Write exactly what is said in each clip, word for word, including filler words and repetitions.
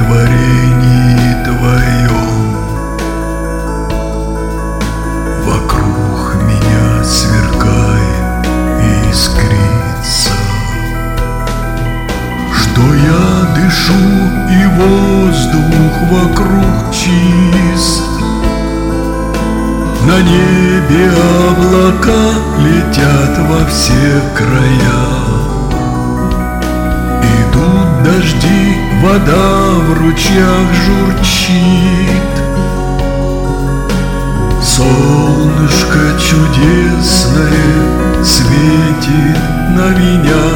творении Твоем. Вокруг меня сверкает и искрится, что я дышу, и воздух вокруг чист. На небе облака летят во все края, идут дожди, вода в ручьях журчит. Солнышко чудесное светит на меня.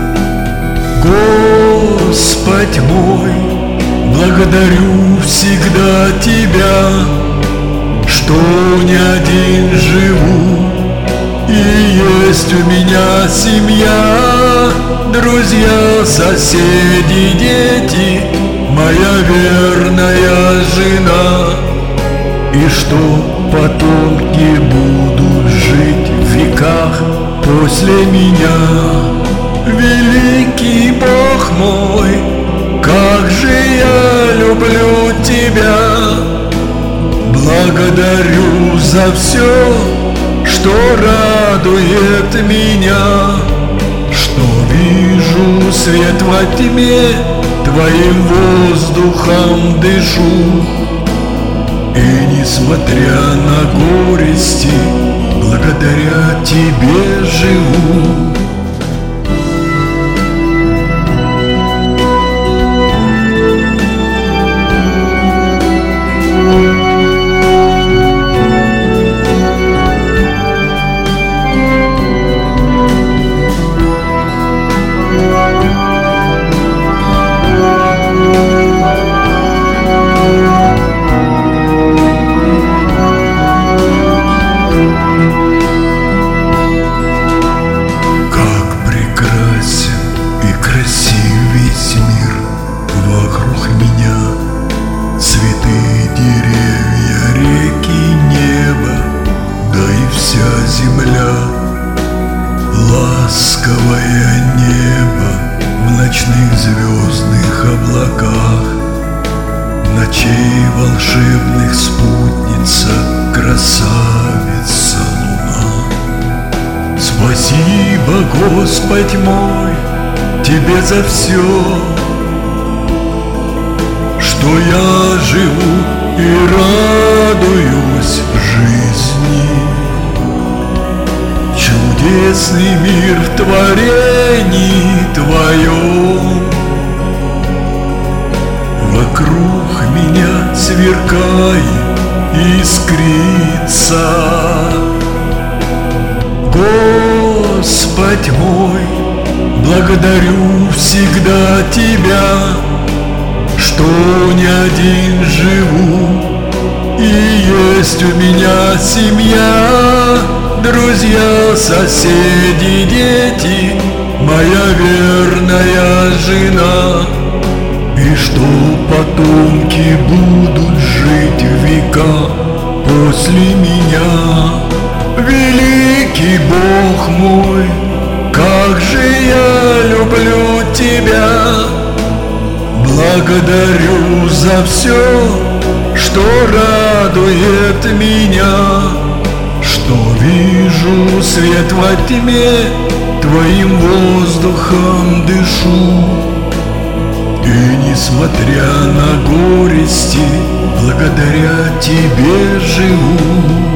Господь мой, благодарю всегда Тебя, что не один живу, и есть у меня семья, друзья, соседи, дети, моя верная жена, и что потомки будут жить в веках после меня. Великий Бог мой, как же я люблю Тебя, благодарю за все, что радует меня, что вижу свет во тьме, Твоим воздухом дышу, и несмотря на горести, благодаря Тебе живу. Весь мир вокруг меня, цветы, деревья, реки, небо, да и вся земля. Ласковое небо в ночных звездных облаках, ночей волшебных спутница, красавица луна. Спасибо, Господь мой, Тебе за все, что я живу и радуюсь жизни. Чудесный мир в творении Твоем, вокруг меня сверкает и искрится. Господь мой, благодарю всегда Тебя, что не один живу, и есть у меня семья, друзья, соседи, дети, моя верная жена, и что потомки будут жить в века после меня. Великий Бог мой, как же я люблю Тебя, благодарю за все, что радует меня, что вижу свет во тьме, Твоим воздухом дышу, и несмотря на горести, благодаря Тебе живу.